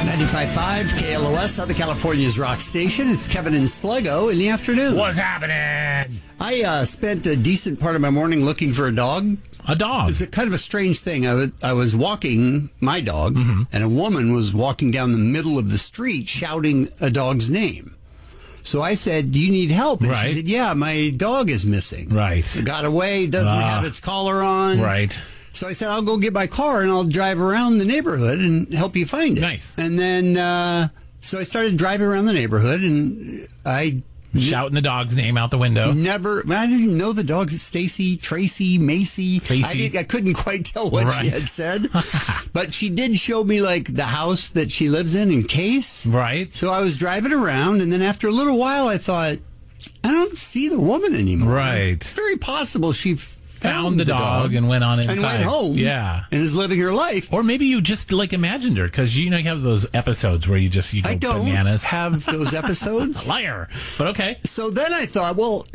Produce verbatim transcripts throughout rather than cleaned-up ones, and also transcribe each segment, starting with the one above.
ninety-five point five K L O S, Southern California's rock station. It's Kevin and Sluggo in the afternoon. What's happening? I uh, spent a decent part of my morning looking for a dog. A dog? It's a kind of a strange thing. I was, I was walking my dog, mm-hmm. and a woman was walking down the middle of the street shouting a dog's name. So I said, do you need help? And right. she said, yeah, my dog is missing. Right. It got away, doesn't uh, have its collar on. Right. So I said, I'll go get my car and I'll drive around the neighborhood and help you find it. Nice. And then, uh, so I started driving around the neighborhood and I... Shouting the dog's name out the window. Never, I didn't know the dogs. Stacy, Tracy, Macy. Tracy. I, didn't, I couldn't quite tell what right. she had said. But she did show me, like, the house that she lives in in case. Right. So I was driving around, and then after a little while, I thought, I don't see the woman anymore. Right. It's very possible she found, found the, the dog, dog and went on inside. And went home. Yeah. And is living her life. Or maybe you just, like, imagined her, because you know you have those episodes where you just, you go I don't bananas. have those episodes. Liar. But okay. So then I thought, well,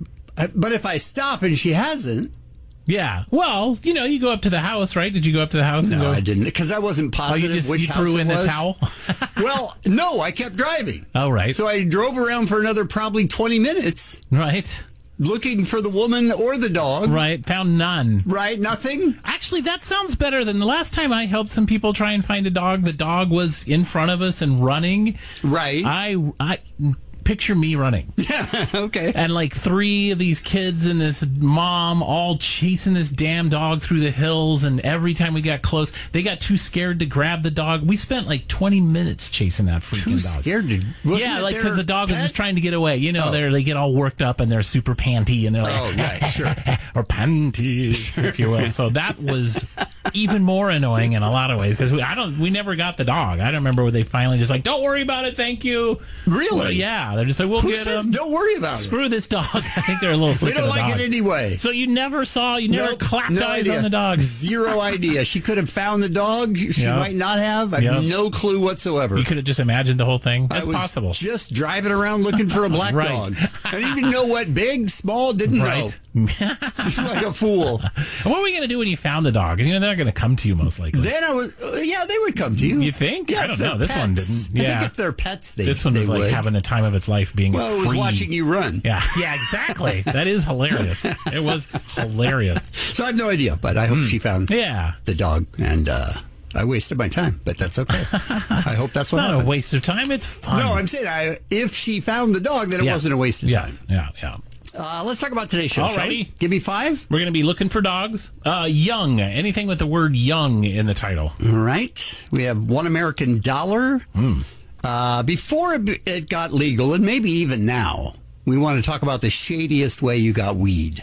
but if I stop and she hasn't. Yeah. Well, you know, you go up to the house, right? Did you go up to the house? No, and go? I didn't, because I wasn't positive oh, you just, which you house threw it in was. the towel? Well, no, I kept driving. Oh, right. So I drove around for another probably twenty minutes. Right. Looking for the woman or the dog. Right. Found none. Right. Nothing. Actually, that sounds better than the last time I helped some people try and find a dog. The dog was in front of us and running. Right. I, I picture me running. Yeah. Okay. And like three of these kids and this mom all chasing this damn dog through the hills. And every time we got close, they got too scared to grab the dog. We spent like twenty minutes chasing that freaking too dog. Scared to? Yeah, like because the dog pet? was just trying to get away. You know, oh. they they get all worked up and they're super panty and they're like, oh right, sure, or panties, sure. if you will. So that was even more annoying in a lot of ways because we I don't we never got the dog. I don't remember where they finally just like, don't worry about it, thank you. Really? Well, yeah, they're just like, we'll Who get says him. Don't worry about Screw it. Screw this dog. I think they're a little sick We don't of the like dog. it anyway. So you never saw, you never nope, clapped no eyes idea. on the dog. Zero idea. She could have found the dog. She yep. might not have. I have yep. no clue whatsoever. You could have just imagined the whole thing. That's I was possible. Just driving around looking for a black right. dog. I didn't even know what big, small, didn't right. know. Just like a fool. What were we going to do when you found the dog? You know, they're going to come to you most likely. Then I was, uh, yeah, they would come to you. You think? Yeah, I don't know. This pets. one didn't. Yeah. I think if they're pets, they This one they was like would. having the time of its life being well, free. it was watching you run. Yeah, yeah, exactly. That is hilarious. It was hilarious. So I have no idea, but I hope mm. she found yeah. the dog, and uh, I wasted my time, but that's okay. I hope that's what Not happened. a waste of time. It's fun. No, I'm saying I, if she found the dog, then it yes. wasn't a waste of yes. time. Yeah, yeah. Uh, let's talk about today's show. Alrighty. Give me five. We're going to be looking for dogs. Uh, young. Anything with the word young in the title. All right. We have One American Dollar. Mm. Uh, before it, it got legal, and maybe even now, we want to talk about the shadiest way you got weed.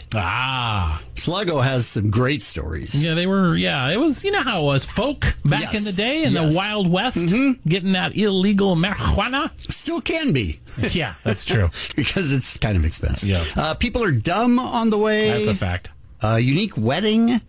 Ah. Sluggo has some great stories. Yeah, they were, yeah, it was, you know how it was, folk back yes. in the day in yes. the Wild West, mm-hmm. getting that illegal marijuana. Still can be. Yeah, that's true. Because it's kind of expensive. Yeah. Uh, people are dumb on the way. That's a fact. Uh, unique wedding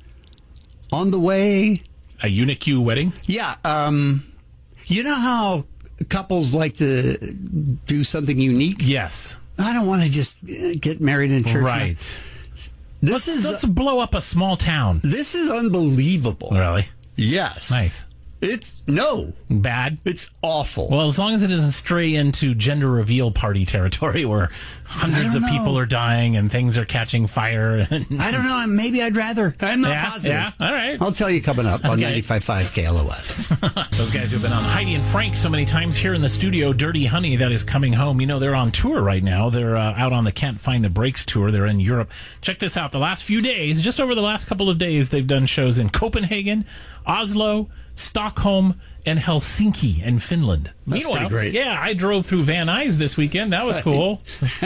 on the way. A unique wedding? Yeah. Um, you know how couples like to do something unique? Yes. I don't want to just get married in church. Right. This let's, is let's blow up a small town. This is unbelievable. Really? Yes. Nice. It's no bad. It's awful. Well, as long as it doesn't stray into gender reveal party territory where hundreds of know. people are dying and things are catching fire. And I don't know. Maybe I'd rather. I'm not yeah, positive. Yeah. All right. I'll tell you coming up on okay. ninety-five point five K L O S. Those guys who have been on Heidi and Frank so many times here in the studio, Dirty Honey, that is coming home. You know, they're on tour right now. They're uh, out on the Can't Find the Brakes tour. They're in Europe. Check this out. The last few days, just over the last couple of days, they've done shows in Copenhagen, Oslo, Stockholm, and Helsinki in Finland. That's Meanwhile, pretty great. Yeah, I drove through Van Nuys this weekend. That was cool.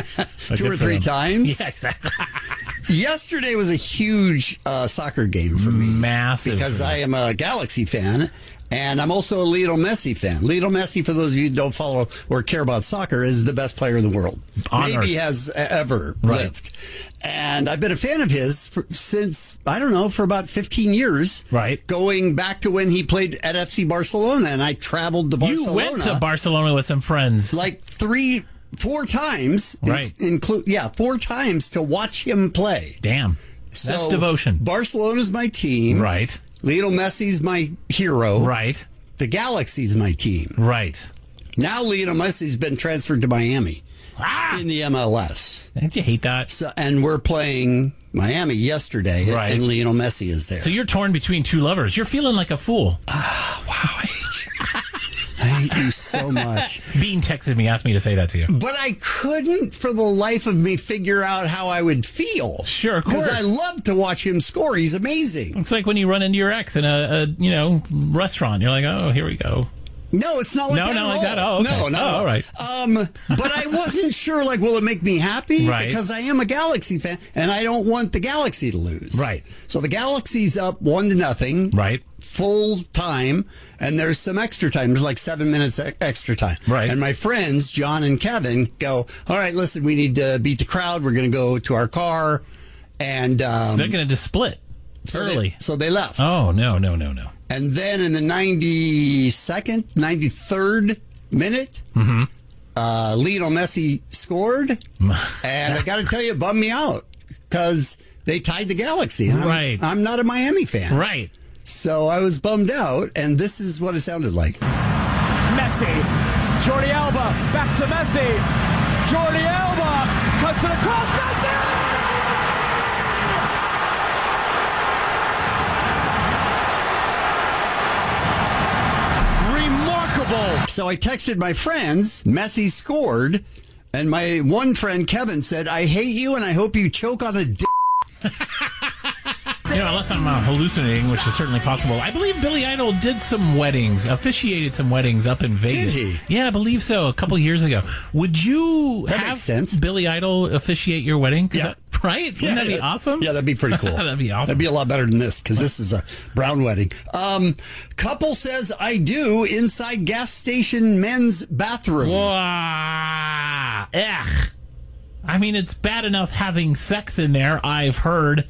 Two or three times? Yeah, exactly. Yesterday was a huge uh, soccer game for me. Massive. Because I am a Galaxy fan. And I'm also a Lionel Messi fan. Lionel Messi, for those of you who don't follow or care about soccer, is the best player in the world. On Maybe Earth. has ever Right. lived. And I've been a fan of his for, since, I don't know, for about fifteen years. Right. Going back to when he played at F C Barcelona, and I traveled to Barcelona. You went to Barcelona with some friends. Like three, four times. Right. In, include, yeah, four times to watch him play. Damn. That's So, devotion. Barcelona's my team. Right. Lionel Messi's my hero. Right. the Galaxy's my team. Right. Now Lionel Messi's been transferred to Miami Ah! in the M L S. Don't you hate that? So, and we're playing Miami yesterday, Right. and Lionel Messi is there. So you're torn between two lovers. You're feeling like a fool. Ah, wow, I hate you. I hate you so much. Bean texted me, asked me to say that to you. But I couldn't, for the life of me, figure out how I would feel. Sure, of course. Because I love to watch him score. He's amazing. It's like when you run into your ex in a, a you know restaurant. You're like, oh, here we go. No, it's not like No, that. not at like that. all. Oh, okay. No, no. Oh, all right. Um, but I wasn't sure, like, will it make me happy? Right. Because I am a Galaxy fan, and I don't want the Galaxy to lose. Right. So the Galaxy's up one to nothing. Right. Full time, and there's some extra time. There's like seven minutes e- extra time. Right. And my friends, John and Kevin, go, all right, listen, we need to beat the crowd. We're going to go to our car. And um, They're going to just split so early. They, so they left. Oh, no, no, no, no. And then in the ninety-second, ninety-third minute, Mm-hmm. uh, Lionel Messi scored. And I got to tell you, it bummed me out because they tied the Galaxy. And I'm, Right. I'm not a Miami fan. Right. So I was bummed out, and this is what it sounded like. Messi, Jordi Alba, back to Messi. Jordi Alba cuts it across Messi. Remarkable. So I texted my friends, Messi scored, and my one friend, Kevin, said, I hate you, and I hope you choke on a dick. You know, unless I'm uh, hallucinating, which is certainly possible. I believe Billy Idol did some weddings, officiated some weddings up in Vegas. Did he? Yeah, I believe so. A couple years ago. Would you That have makes sense. Billy Idol officiate your wedding? 'Cause Yeah. that- right? Wouldn't that be awesome? Yeah, that'd be pretty cool. That'd be awesome. That'd be a lot better than this because this is a brown wedding. Um, couple says I do inside gas station men's bathroom. Wah, ugh. I mean, it's bad enough having sex in there, I've heard.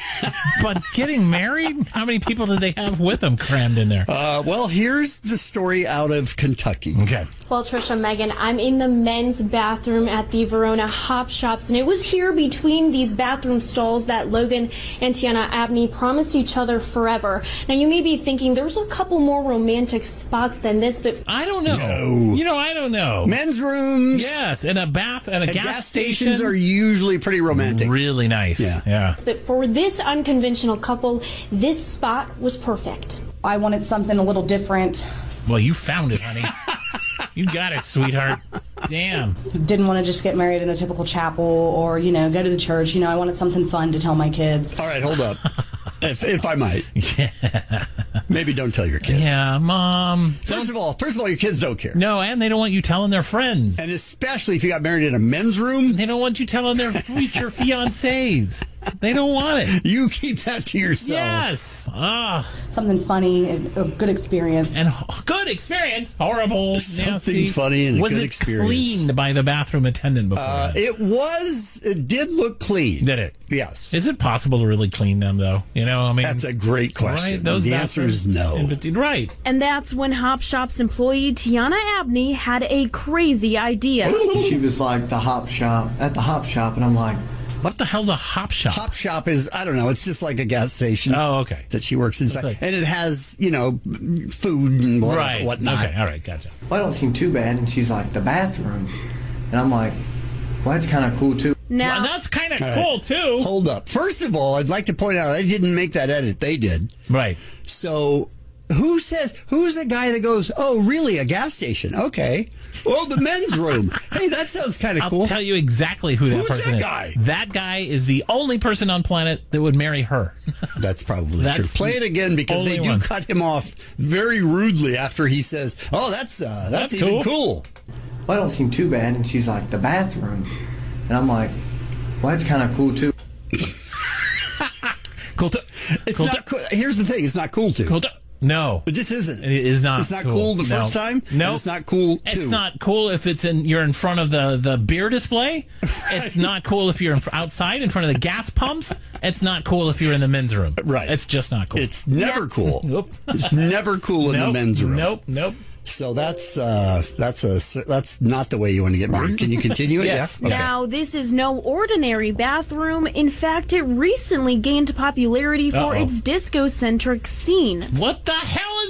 But getting married? How many people did they have with them crammed in there? Uh, well, here's the story out of Kentucky. Okay. Well, Trisha, Megan, I'm in the men's bathroom at the Verona Hop Shops, and it was here between these bathroom stalls that Logan and Tiana Abney promised each other forever. Now, you may be thinking there's a couple more romantic spots than this, but I don't know. No. You know, I don't know. Men's rooms Yes, and a bath and a and gas, gas station. stations are usually pretty romantic. really nice. Yeah. yeah. but for this unconventional couple, this spot was perfect. I wanted something a little different. Well, you found it, honey. You got it, sweetheart. Damn. Didn't want to just get married in a typical chapel or, you know, go to the church. You know, I wanted something fun to tell my kids. All right, hold up. if, if I might. Yeah. Maybe don't tell your kids. Yeah, Mom. First of all, first of all, your kids don't care. No, and they don't want you telling their friends. And especially if you got married in a men's room, They don't want you telling their future fiancés. They don't want it. you keep that to yourself. Yes. Ah, Something funny, and a good experience. and ho- good experience. Horrible. Something nasty. funny and a Was good it experience. cleaned by the bathroom attendant before? Uh, it was, it did look clean. Did it? Yes. Is it possible to really clean them, though? You know, I mean, That's a great question. Right? Those the answer is bathrooms- no. Right. And that's when Hop Shop's employee Tiana Abney had a crazy idea. She was like the hop shop at the hop shop, and I'm like, What the hell's a hop shop? Hop Shop is, I don't know, it's just like a gas station. Oh, okay. That she works inside. That's right. And it has, you know, food and what, Right. whatnot. Okay. All right. Gotcha. well, I don't seem too bad. And she's like, the bathroom. And I'm like, well, that's kind of cool, too. Now, Well, that's kind of right. cool too. Hold up. First of all, I'd like to point out, I didn't make that edit. They did. Right. So who says, who's the guy that goes, oh, really, a gas station? Okay. Well, the men's room. Hey, that sounds kind of I'll cool. tell you exactly who that Who's person that is. guy? That guy is the only person on planet that would marry her. That's probably That's true. Play it again because they only do one. cut him off very rudely after he says, oh, that's uh, that's, That's even cool. cool. Well, I don't seem too bad. And she's like, the bathroom. And I'm like, well, that's kind of cool, too. Cool. To, It's cool. not To, cool. Here's the thing. It's not cool to. cool. To, no. It just isn't. It is not. It's not cool, cool, the No. first time. No, and it's not cool. Too. It's not cool if it's in. You're in front of the, the beer display. It's not cool if you're in, outside in front of the gas pumps. It's not cool if you're in the men's room. Right. It's just not cool. It's never cool. Nope. It's never cool in nope. the men's room. Nope. Nope. So that's uh, that's a that's not the way you want to get married. Can you continue it? Yes. Yeah. Okay. Now, this is no ordinary bathroom. In fact, it recently gained popularity for Uh-oh. its disco-centric scene. What the hell is going on?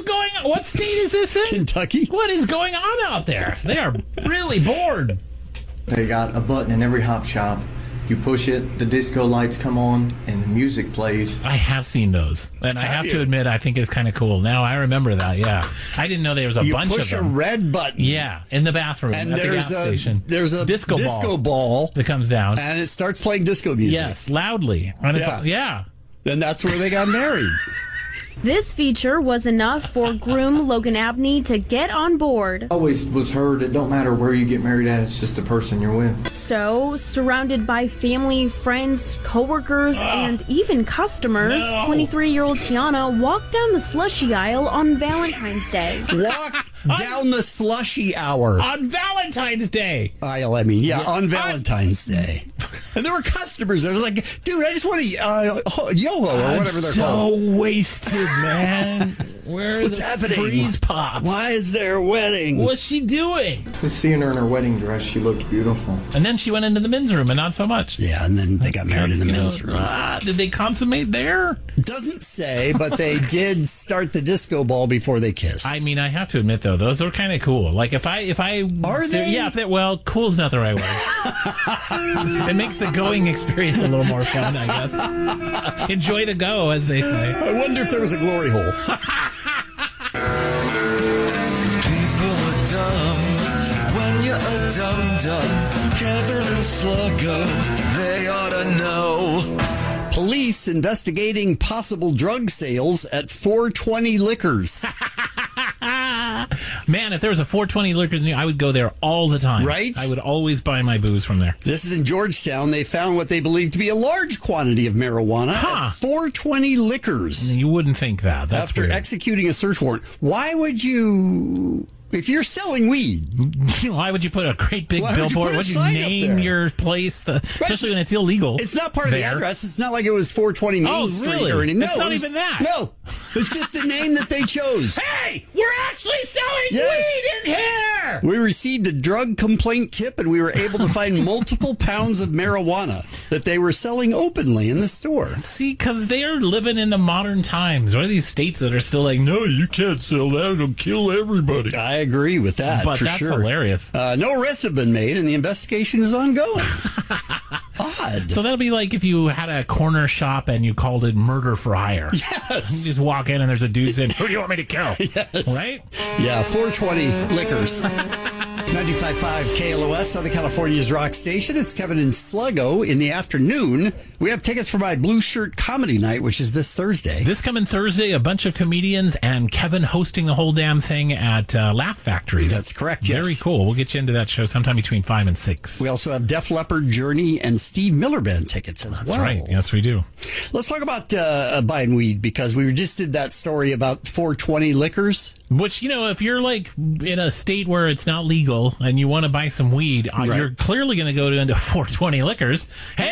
What state is this in? Kentucky. What is going on out there? They are really bored. They got a button in every hop shop. You push it, the disco lights come on, and the music plays. I have seen those, and I have to admit, I think it's kind of cool. Now I remember that. Yeah, I didn't know there was a You bunch of push a them. red button. Yeah, in the bathroom And at the there's gas a station. there's a disco, disco ball, ball that comes down, and it starts playing disco music. yes, loudly. And it's, Yeah. yeah. And that's where they got married. This feature was enough for groom Logan Abney to get on board. Always was heard, it don't matter where you get married at, it's just the person you're with. So, surrounded by family, friends, coworkers, and even customers, No. twenty-three-year-old Tiana walked down the slushy aisle on Valentine's Day. Walk down the slushy hour. On Valentine's Day. Aisle, I mean, yeah, on Valentine's Day. And there were customers. I was like, dude, I just want a uh, Yoho or whatever they're so called. wasted, man. Where are What's the happening? freeze pops? Why is there a wedding? What's she doing? Just seeing her in her wedding dress, she looked beautiful. And then she went into the men's room, and not so much. Yeah, and then they got married in the You know, men's room. ah, did they consummate there? Doesn't say, but they did start the disco ball before they kissed. I mean, I have to admit though, those are kind of cool. Like if I, if I, Are they? Yeah. If they, well, cool's not the right word. It makes the going experience a little more fun, I guess. Enjoy the go, as they say. I wonder if there was a glory hole. People are dumb when you're a dum-dum. Kevin and Sluggo, they ought to know. Police investigating possible drug sales at four twenty Liquors. Man, if there was a four twenty Liquors, I would go there all the time. Right? I would always buy my booze from there. This is in Georgetown. They found what they believe to be a large quantity of marijuana Huh. at four twenty Liquors. You wouldn't think that. That's After weird. executing a search warrant. Why would you, if you're selling weed, Why would you put a great big Why would you billboard? put a Would you sign up name there? your place, the, especially when it's illegal? it's not part of the there. address. It's not like it was four twenty Main Oh, Street really? or anything. No, It's not it was- even that. No, it's just the name that they chose. Hey, we're actually selling Yes. weed in here. We received a drug complaint tip, and we were able to find multiple pounds of marijuana that they were selling openly in the store. See, because they are living in the modern times. What are these states that are still like, no, you can't sell that; it'll kill everybody? I agree with that, But for that's sure. hilarious. Uh, no arrests have been made, and the investigation is ongoing. Odd. So that'll be like if you had a corner shop and you called it murder for hire. Yes. You just walk in and there's a dude saying, "Who do you want me to kill?" Yes. Right? Yeah, four twenty Liquors. ninety-five point five K L O S, Southern California's rock station. It's Kevin and Sluggo in the afternoon. We have tickets for my Blue Shirt Comedy Night, which is this Thursday. This coming Thursday, a bunch of comedians and Kevin hosting the whole damn thing at uh, Laugh Factory. That's correct, yes. Very cool. We'll get you into that show sometime between five and six. We also have Def Leppard, Journey, and Steve Miller Band tickets as That's well. right. Yes, we do. Let's talk about uh, buying weed, because we just did that story about four twenty Liquors. Which, you know, if you're like in a state where it's not legal and you want to buy some weed, uh, Right. you're clearly going to go to into four twenty Liquors.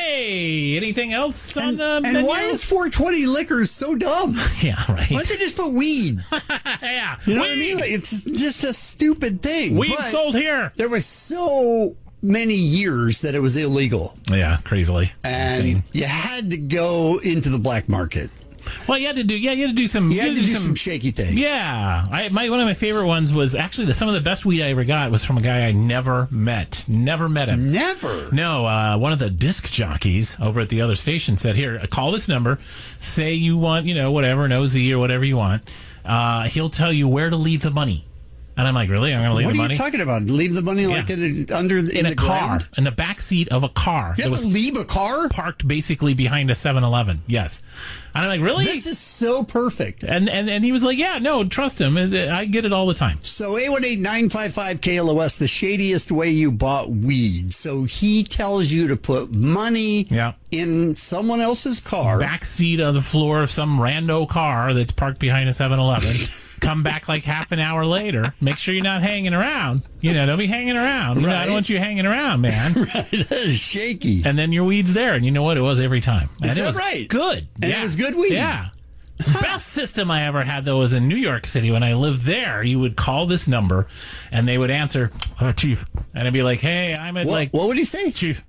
Hey, anything else on And, the and menu? why is four twenty Liquors so dumb? Yeah, right. Why don't they just put weed? yeah. You know weed. what I mean? Like, it's just a stupid thing. Weed But sold here. There was so many years that it was illegal, Yeah, crazily. and Insane. you had to go into the black market. Well, you had to do, yeah, you had to do some, You had to do some shaky things. Yeah, I, my one of my favorite ones was actually the, some of the best weed I ever got was from a guy I never met. Never met him. Never. No, uh, one of the disc jockeys over at the other station said, "Here, call this number. Say you want, you know, whatever, an O Z or whatever you want. Uh, he'll tell you where to leave the money." And I'm like, "Really? I'm going to leave What the are money you talking about? Leave the money like Yeah. in a, under the, in, in a the car, ground? in the back seat of a car You that have to was leave a car? parked basically behind a seven eleven." Yes, and I'm like, "Really?" This is so perfect. and and and he was like, "Yeah, no, trust him. I get it all the time." So eight one eight, nine five five, K L O S, the shadiest way you bought weed. So he tells you to put money Yeah. in someone else's car. Back seat of the floor of some rando car that's parked behind a seven eleven. Come back like half an hour later. Make sure you're not hanging around. You know, don't be hanging around. You know, I Right. don't want you hanging around, man. Right, that is shaky. And then your weed's there, and you know what? It was every time. And Is it that was right? Good. And yeah. it was good weed? Yeah. Best system I ever had, though, was in New York City. When I lived there, you would call this number, and they would answer, uh, Chief. And I'd be like, hey, I'm at What, like, what would he say? Chief,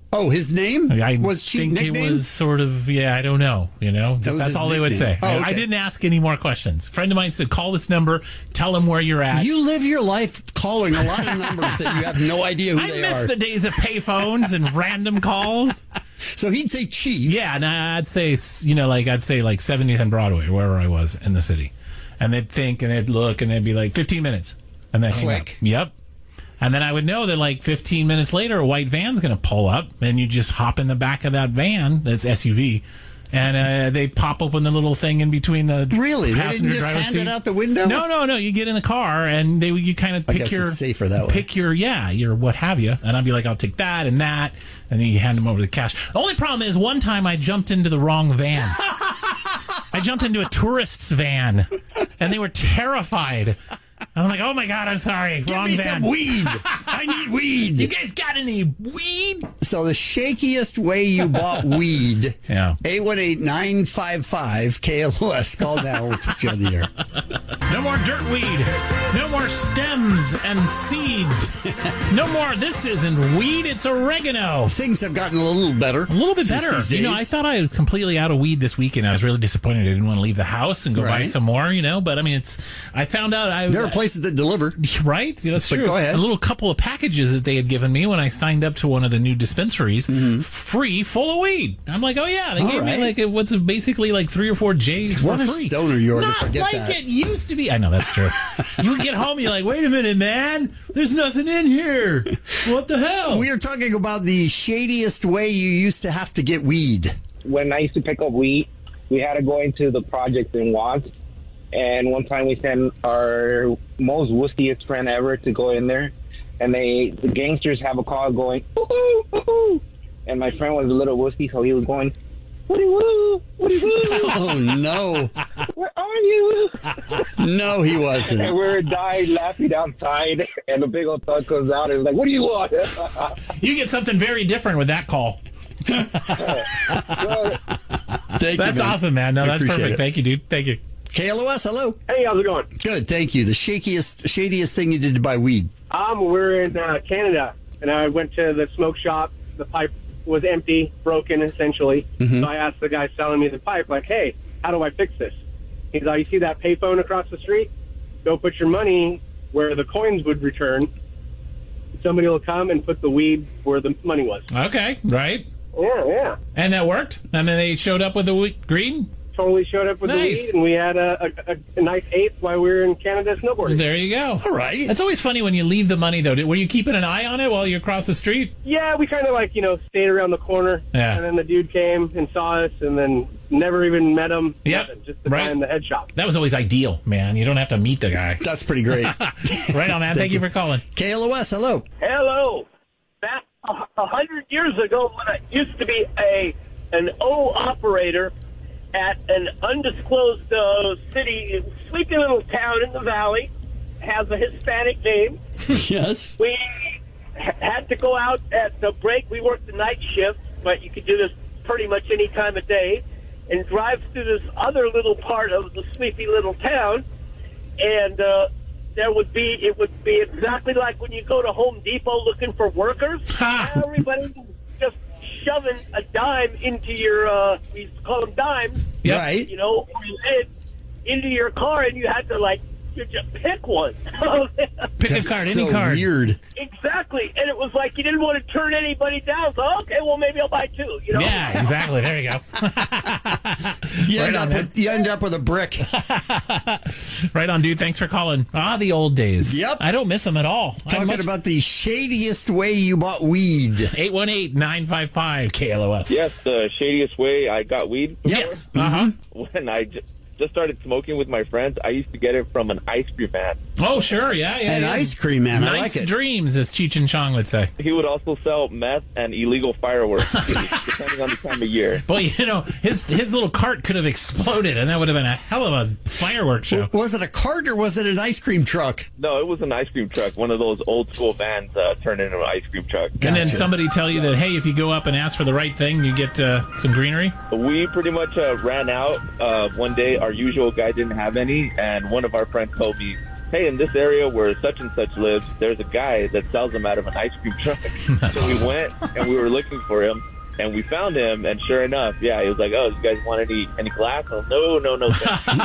Oh, his name I was Cheech think nickname? it was sort of, yeah, I don't know. You know, That was that's his all they would say. nickname. Oh, I, okay. I didn't ask any more questions. A friend of mine said, call this number, tell them where you're at. You live your life calling a lot of numbers that you have no idea who I they miss are. the days of payphones and random calls. So he'd say Chief. Yeah, and I'd say, you know, like I'd say like seventieth and Broadway, wherever I was in the city. And they'd think and they'd look and they'd be like, fifteen minutes. And then hang up. Click. Yep. And then I would know that like fifteen minutes later, a white van's going to pull up and you just hop in the back of that van, that's S U V, and uh, they pop open the little thing in between the Really? They passenger didn't just driver's hand it seat. out the window? No, no, no. You get in the car and they you kind of I pick guess your it's safer that way. pick your yeah your what have you, and I'd be like, I'll take that and that, and then you hand them over the cash. The only problem is one time I jumped into the wrong van. I jumped into a tourist's van, and they were terrified. I'm like, oh my God, I'm sorry. Give Wrong me van. some weed. I need weed. You guys got any weed? So the shakiest way you bought weed. Yeah. eight one eight, nine five five, K L O S. Call now. We'll put you on the air. No more dirt weed. No more stems and seeds. No more. This isn't weed. It's oregano. Things have gotten a little better. A little bit since better. these You know, I days. thought I was completely out of weed this weekend. I was really disappointed. I didn't want to leave the house and go buy Right. some more, you know. But I mean, it's. I found out I. There are places that deliver. Right? Yeah, that's But true. go ahead. A little couple of packages that they had given me when I signed up to one of the new dispensaries, free, full of weed. I'm like, oh yeah, they All gave right. me like a, what's basically like three or four J's What for a free. stoner you are to Not forget like that. it used to be. I know that's true. You would get home, you're like, wait a minute, man, there's nothing in here. What the hell? We are talking about the shadiest way you used to have to get weed. When I used to pick up weed, we had to go into the project in Watts. And one time we sent our most wussiest friend ever to go in there. And they, the gangsters have a call going, woo-hoo, woo-hoo. And my friend was a little wussy, so he was going, woody woo, woody woo. Oh, no. Where are you? No, he wasn't. And we were dying laughing outside. And the big old thug comes out and is like, what do you want? You get something very different with that call. Thank you, That's man. awesome, man. No, I that's appreciate perfect. it. Thank you, dude. Thank you. K L O S, hello. Hey, how's it going? Good, thank you. The shakiest, shadiest thing you did to buy weed. Um, we're in uh, Canada, and I went to the smoke shop. The pipe was empty, broken, essentially. Mm-hmm. So I asked the guy selling me the pipe, like, hey, how do I fix this? He's like, you see that payphone across the street? Go put your money where the coins would return. Somebody will come and put the weed where the money was. Okay, right. Yeah, yeah. And that worked? I mean, they showed up with the we- green? Totally showed up with Nice. the weed, and we had a, a, a nice eighth while we were in Canada snowboarding. There you go. All right. It's always funny when you leave the money, though. Were you keeping an eye on it while you across the street? Yeah, we kind of like, you know, stayed around the corner. Yeah. And then the dude came and saw us, and then never even met him. Yep. Nothing, just the Right. guy in the head shop. That was always ideal, man. You don't have to meet the guy. That's pretty great. Right on, man. Thank you for calling. K L O S, hello. Hello. Back a a hundred years ago, when I used to be a an O operator at an undisclosed uh, city, sleepy little town in the valley, has a Hispanic name. Yes. We ha- had to go out at the break. We worked the night shift, but you could do this pretty much any time of day, and drive through this other little part of the sleepy little town, and uh, there would be, it would be exactly like when you go to Home Depot looking for workers. Everybody just shoving a dime into your, uh, we used to call them dimes, Yep. Right. you know, or you lid, into your car, and you had to, like, you just pick one. Pick That's a card, so any card. weird. Exactly. And it was like you didn't want to turn anybody down. So, okay, well, maybe I'll buy two, you know? Yeah, exactly. There you go. You, Right end on, up man. with, you end up with a brick. Right on, dude. Thanks for calling. Ah, the old days. Yep. I don't miss them at all. I Talking much- about the shadiest way you bought weed. eight one eight, nine five five, K L O S. Yes, the shadiest way I got weed. Yes. Uh-huh. When I j- just started smoking with my friends, I used to get it from an ice cream man. Oh, sure. Yeah, yeah. An yeah. ice cream man. I Nice like it. dreams, as Cheech and Chong would say. He would also sell meth and illegal fireworks, depending on the time of year. Boy, you know, his his little cart could have exploded, and that would have been a hell of a fireworks show. Was it a cart or was it an ice cream truck? No, it was an ice cream truck, one of those old school vans uh, turned into an ice cream truck. And then Gotcha. somebody tell you that, hey, if you go up and ask for the right thing, you get uh, some greenery. We pretty much uh, ran out. Uh, one day, our usual guy didn't have any, and one of our friends told me, hey, in this area where such and such lives, there's a guy that sells them out of an ice cream truck. So we went and we were looking for him. And we found him, and sure enough, yeah, he was like, "Oh, you guys want any any glass?" Oh, no, no, no.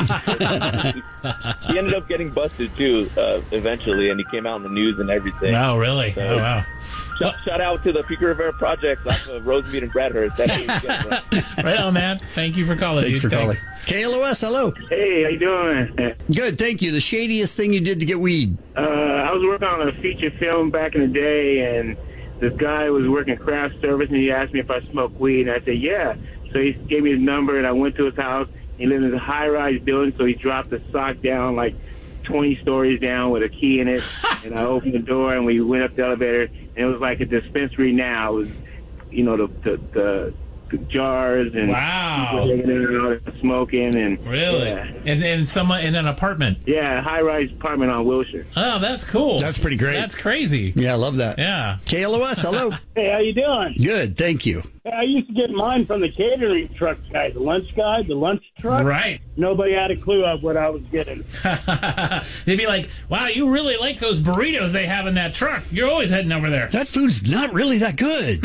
He ended up getting busted too, uh, eventually, and he came out in the news and everything. Oh, really? So, oh, wow. Shout, shout out to the Pico Rivera Project off of Rosemead and Bradhurst. That's right on, man. Thank you for calling. Thanks dude. for Thanks. calling. K L O S, hello. Hey, how you doing? Good, thank you. The shadiest thing you did to get weed? Uh, I was working on a feature film back in the day, and this guy was working craft service, and he asked me if I smoked weed, and I said, yeah. So he gave me his number, and I went to his house. He lived in a high-rise building, so he dropped the sock down like twenty stories down with a key in it, and I opened the door, and we went up the elevator, and it was like a dispensary now. It was, you know, the the, the, the jars and wow, people smoking, and really, yeah. and and someone in an apartment. Yeah, high-rise apartment on Wilshire. Oh, that's cool. That's pretty great. That's crazy. Yeah, I love that. Yeah. K L O S, hello. Hey, how you doing? Good, thank you. Hey, I used to get mine from the catering truck guy, the lunch guy, the lunch truck. Right. Nobody had a clue of what I was getting. They'd be like, wow, you really like those burritos they have in that truck. You're always heading over there. That food's not really that good.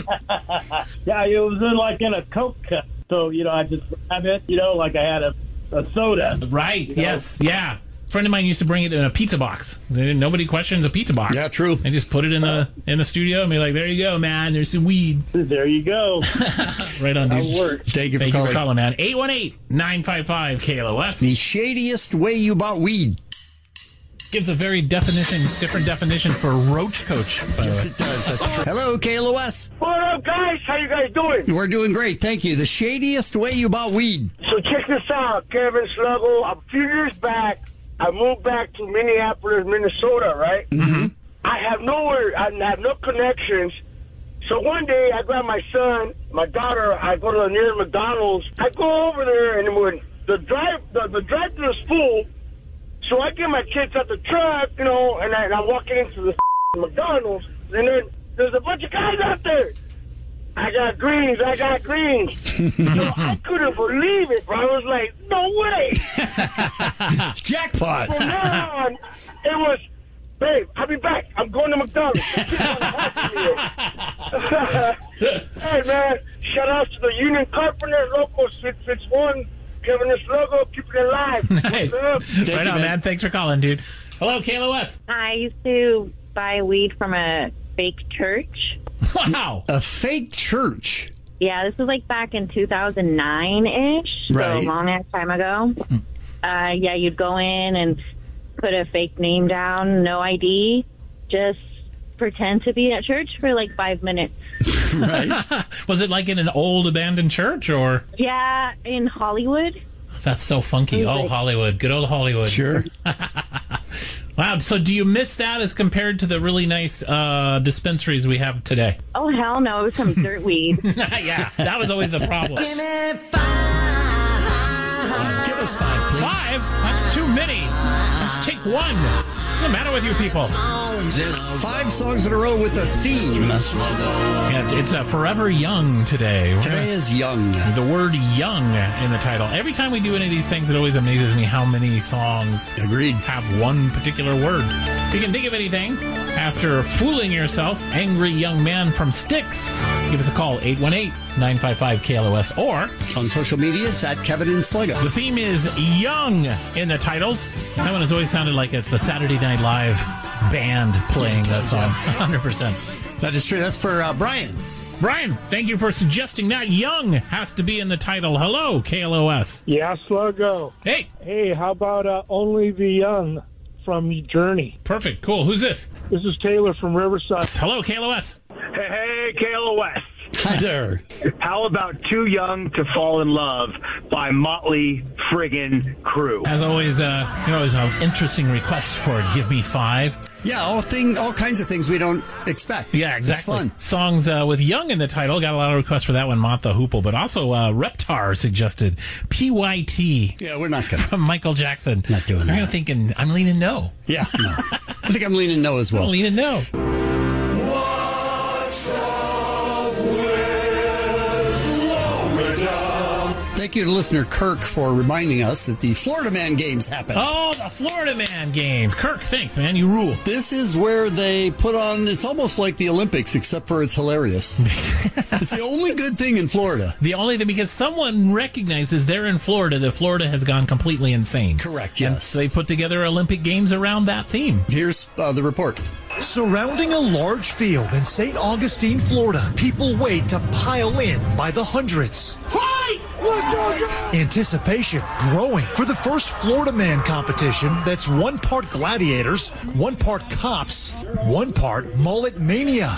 Yeah, it was in, like in a Coke cup. So, you know, I just grab it, you know, like I had a, a soda. Right, you know? yes, yeah. A friend of mine used to bring it in a pizza box. Nobody questions a pizza box. Yeah, true. They just put it in the in the studio and be like, there you go, man. There's some weed. There you go. Right on, dude. That'll work. Thank you for Thank calling. you for calling, man. eight one eight, nine five five, K L O S. The shadiest way you bought weed. Gives a very definition, different definition for roach coach. Yes, it does. That's true. Hello, K L O S. What up, guys? How you guys doing? We're doing great, thank you. The shadiest way you bought weed. So check this out, Kevin Sluggo. A few years back, I moved back to Minneapolis, Minnesota, right? Mm-hmm. I have nowhere, I have no connections. So one day, I grab my son, my daughter, I go to the nearest McDonald's. I go over there, and when the drive, the, the drive-thru is full, so I get my kids out the truck, you know, and, I, and I'm walking into the McDonald's, and then there's a bunch of guys out there. I got greens, I got greens. So I couldn't believe it, bro. I was like, no way. Jackpot. From now on, it was, babe, I'll be back. I'm going to McDonald's. Hey, man, shout out to the Union Carpenter, Local six six one. Kevin Sluggo, keeping it alive. Nice. Right on, man. man. Thanks for calling, dude. Hello, K L O S. I used to buy weed from a fake church. Wow. A fake church? Yeah, this was like back in two thousand nine-ish, right. So a long ass time ago. Uh, yeah, you'd go in and put a fake name down, no I D, just pretend to be at church for like five minutes. Right. Was it like in an old abandoned church or? Yeah, in Hollywood. That's so funky. Oh, Hollywood. Good old Hollywood. Sure. Wow. So do you miss that as compared to the really nice uh, dispensaries we have today? Oh, hell no. It was some dirt weed. Yeah, that was always the problem. Give me five. Uh, give us five, please. Five? That's too many. Let's take one. What's the matter with you people? Five songs in a row with a theme. Yeah, it's uh, Forever Young today. We're Today gonna, is young. The word young in the title. Every time we do any of these things, it always amazes me how many songs Agreed. have one particular word. If you can think of anything after fooling yourself, Angry Young Man from Styx, give us a call, eight one eight, nine five five, K L O S, or on social media, it's at Kevin and Sluggo. The theme is Young in the titles. That one has always sounded like it's the Saturday Night Live band playing that song. one hundred percent. That is true. That's for uh, Brian. Brian, thank you for suggesting that. Young has to be in the title. Hello, K L O S. Yeah, Sluggo. Hey. Hey, how about uh, Only the Young from Journey? Perfect. Cool. Who's this? This is Taylor from Riverside. Hello, K L O S. Hey, hey, K L O S. Hi there. How about Too Young to Fall in Love by Motley Friggin' Crue? As always, uh, you know, there's an interesting request for Give Me Five. Yeah, all thing, all kinds of things we don't expect. Yeah, exactly. It's fun. Songs uh, with Young in the title. Got a lot of requests for that one, Mott the Hoople. But also, uh, Reptar suggested P Y T. Yeah, we're not going to. From Michael Jackson. Not doing that. I'm thinking, I'm leaning no. Yeah, no. I think I'm leaning no as well. I'm leaning no. Thank you to listener Kirk for reminding us that the Florida Man games happen. Oh, the Florida Man. Man Games. Kirk, thanks, man. You rule. This is where they put on, it's almost like the Olympics, except for it's hilarious. It's the only good thing in Florida. The only thing, because someone recognizes they're in Florida, that Florida has gone completely insane. Correct, yes. And so they put together Olympic Games around that theme. Here's uh, the report. Surrounding a large field in Saint Augustine, Florida, people wait to pile in by the hundreds. Fight! Anticipation growing for the first Florida Man competition that's one part gladiators, one part cops, one part mullet mania.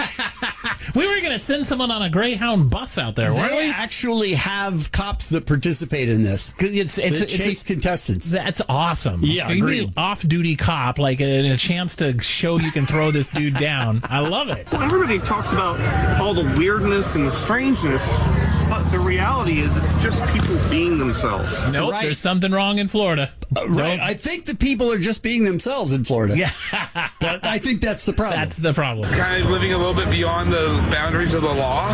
We were going to send someone on a Greyhound bus out there, weren't They we? actually have cops that participate in this. It's, it's, They it's chase a, contestants. That's awesome. Yeah, You agreed. need an off-duty cop, like a, a chance to show you can throw this dude down. I love it. Well, everybody talks about all the weirdness and the strangeness, but the reality is it's just people being themselves. Nope, Right. there's something wrong in Florida. Uh, right. I think the people are just being themselves in Florida. Yeah. But I think that's the problem. That's the problem. Kind of living a little bit beyond the boundaries of the law.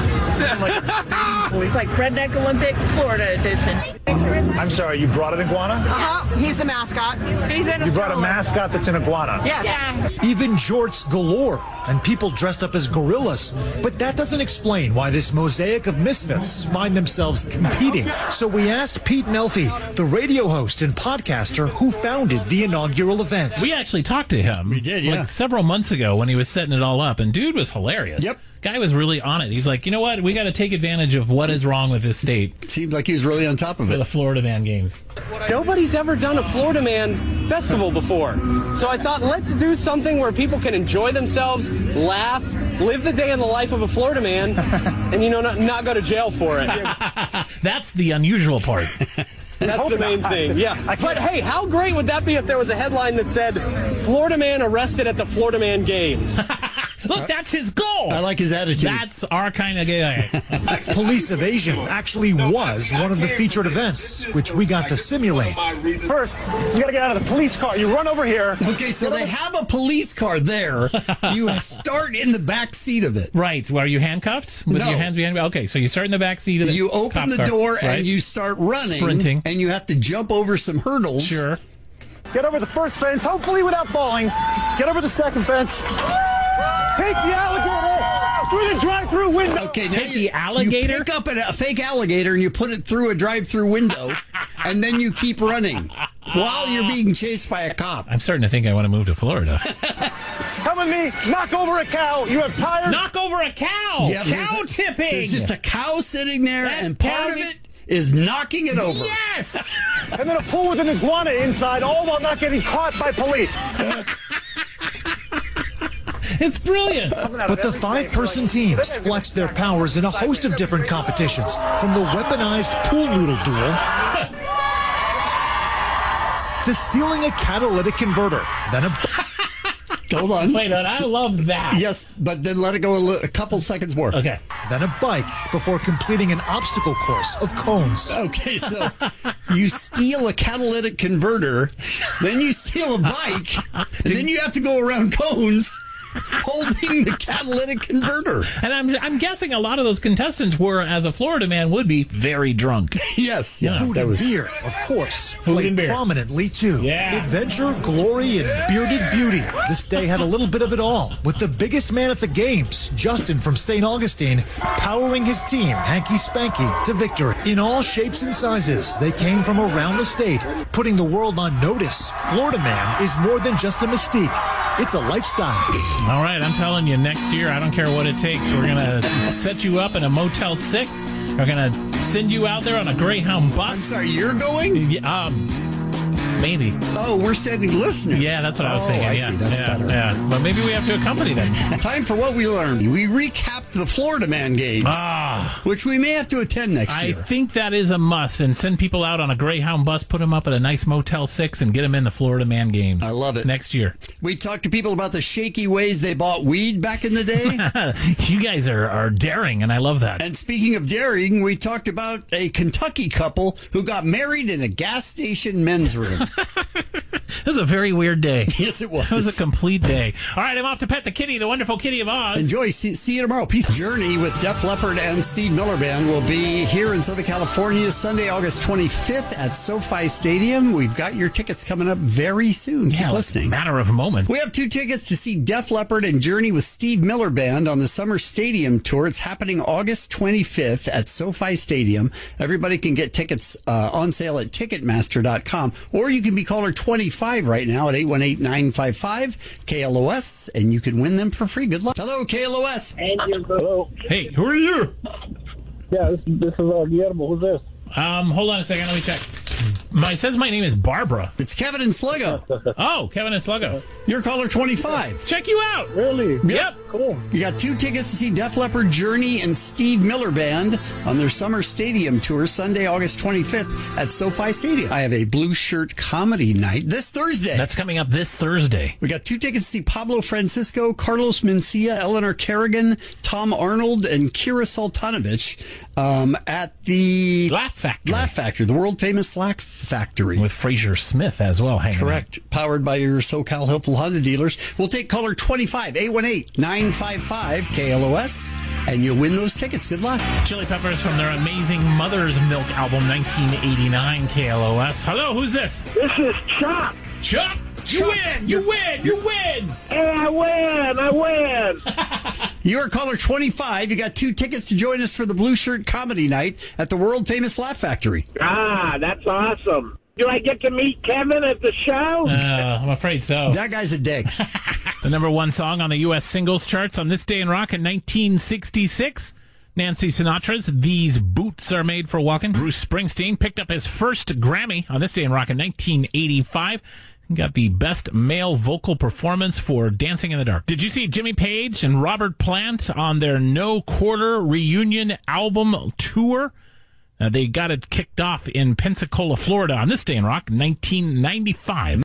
It's like Redneck Olympics, Florida edition. I'm sorry, you brought an iguana? Uh-huh. He's the mascot. He's in a You brought a stroller. mascot that's an iguana? Yes. yes. Even jorts galore and people dressed up as gorillas. But that doesn't explain why this mosaic of misfits find themselves competing. So we asked Pete Melfi, the radio host and podcaster who founded the inaugural event. We actually talked to him. We did, yeah. Like several months ago when he was setting it all up, and dude was hilarious. Yep. Guy was really on it. He's like, you know what? We got to take advantage of what is wrong with this state Seemed like he was really on top of for it. the Florida Man Games. Nobody's ever done a Florida Man festival before. So I thought, let's do something where people can enjoy themselves, laugh, live the day in the life of a Florida man, and, you know, not, not go to jail for it. That's the unusual part. That's the main thing, yeah. But hey, how great would that be if there was a headline that said, Florida man arrested at the Florida Man Games? Look, that's his goal. I like his attitude. That's our kind of guy. Police evasion actually was one of the featured events, which we got to simulate. First, you gotta get out of the police car. You run over here. Okay, so they have a police car there. You start in the back seat of it. Right. Well, are you handcuffed? With No. your hands behind you? Okay, so you start in the back seat of the You open cop the car, door right? and you start running. Sprinting. And you have to jump over some hurdles. Sure. Get over the first fence, hopefully without falling. Get over the second fence. Take the alligator through the drive-through window. Okay, now Take you, the alligator? You pick up a, a fake alligator and you put it through a drive-through window, and then you keep running while you're being chased by a cop. I'm starting to think I want to move to Florida. Come with me. Knock over a cow. You have tires. Knock over a cow. Yeah, there's cow a- tipping. There's just a cow sitting there, That and part cow of gets- it is knocking it over. Yes. And then a pool with an iguana inside, all while not getting caught by police. It's brilliant. But the five-person teams flexed their powers in a host of different competitions, from the weaponized pool noodle duel to stealing a catalytic converter, then a... Hold on. Wait, I love that. Yes, but then let it go a, li- a couple seconds more. Okay. then a bike before completing an obstacle course of cones. Okay, so you steal a catalytic converter, then you steal a bike, and then you have to go around cones holding the catalytic converter. And I'm I'm guessing a lot of those contestants were, as a Florida man would be, very drunk. Yes, yes, Food that and was. beer, of course, and played beer. prominently too. Yeah. Adventure, glory, and bearded beauty. This day had a little bit of it all, with the biggest man at the games, Justin from Saint Augustine, powering his team, Hanky Spanky, to victory. In all shapes and sizes, they came from around the state, putting the world on notice. Florida Man is more than just a mystique. It's a lifestyle. All right, I'm telling you, next year, I don't care what it takes. We're going to set you up in a Motel six. We're going to send you out there on a Greyhound bus. I'm sorry, you're going? Yeah, um, maybe. Oh, we're sending listeners. Yeah, that's what I was oh, thinking. I yeah, see. That's yeah, better. Yeah, but maybe we have to accompany them. Time for what we learned. We recapped the Florida Man Games, Ah. which we may have to attend next I year. think that is a must, and send people out on a Greyhound bus, put them up at a nice Motel six, and get them in the Florida Man Games. I love it. Next year. We talked to people about the shaky ways they bought weed back in the day. You guys are, are daring, and I love that. And speaking of daring, we talked about a Kentucky couple who got married in a gas station men's room. It was a very weird day. Yes, it was. It was a complete day. All right, I'm off to pet the kitty, the wonderful Kitty of Oz. Enjoy. See, see you tomorrow. Peace. Journey with Def Leppard and Steve Miller Band will be here in Southern California Sunday, August twenty-fifth at SoFi Stadium. We've got your tickets coming up very soon. Keep Yeah, like listening. a matter of a moment. We have two tickets to see Def Leppard and Journey with Steve Miller Band on the Summer Stadium Tour. It's happening August twenty-fifth at SoFi Stadium. Everybody can get tickets uh, on sale at Ticketmaster dot com, or you can be caller twenty-five right now at eight one eight, nine five five, K L O S, and you can win them for free. Good luck. Hello, K L O S. Hello. Hey, who are you? Yeah, this, this is uh, Guillermo. Who's this? Um, hold on a second. Let me check. My, it says my name is Barbara. It's Kevin and Sluggo. Oh, Kevin and Sluggo. You're caller twenty-five. Check you out. Really? Yep. Cool. You got two tickets to see Def Leppard, Journey, and Steve Miller Band on their Summer Stadium Tour Sunday, August twenty-fifth at SoFi Stadium. I have a Blue Shirt Comedy Night this Thursday. That's coming up this Thursday. We got two tickets to see Pablo Francisco, Carlos Mencia, Eleanor Kerrigan, Tom Arnold, and Kira Sultanovich um, at the Laugh Factory. Laugh Factory, the world famous Laugh Factory. With Fraser Smith as well hanging Correct. out. Powered by your SoCal helpful Honda dealers. We'll take caller twenty-five, eight one eight, nine five five, K L O S, and you'll win those tickets. Good luck. Chili Peppers from their amazing Mother's Milk album, nineteen eighty-nine, K L O S. Hello, who's this? This is Chuck. Chuck, you Chuck. win, you win, you win. Hey, I win, I win. You're caller twenty-five. You got two tickets to join us for the Blue Shirt Comedy Night at the world famous Laugh Factory. Ah, that's awesome. Do I get to meet Kevin at the show? Uh, I'm afraid so. That guy's a dick. The number one song on the U S singles charts on This Day in Rock in nineteen sixty-six. Nancy Sinatra's These Boots Are Made for Walking. Bruce Springsteen picked up his first Grammy on This Day in Rock in nineteen eighty-five. He got the best male vocal performance for Dancing in the Dark. Did you see Jimmy Page and Robert Plant on their No Quarter reunion album tour? Uh, they got it kicked off in Pensacola, Florida on This Day in Rock, nineteen ninety-five.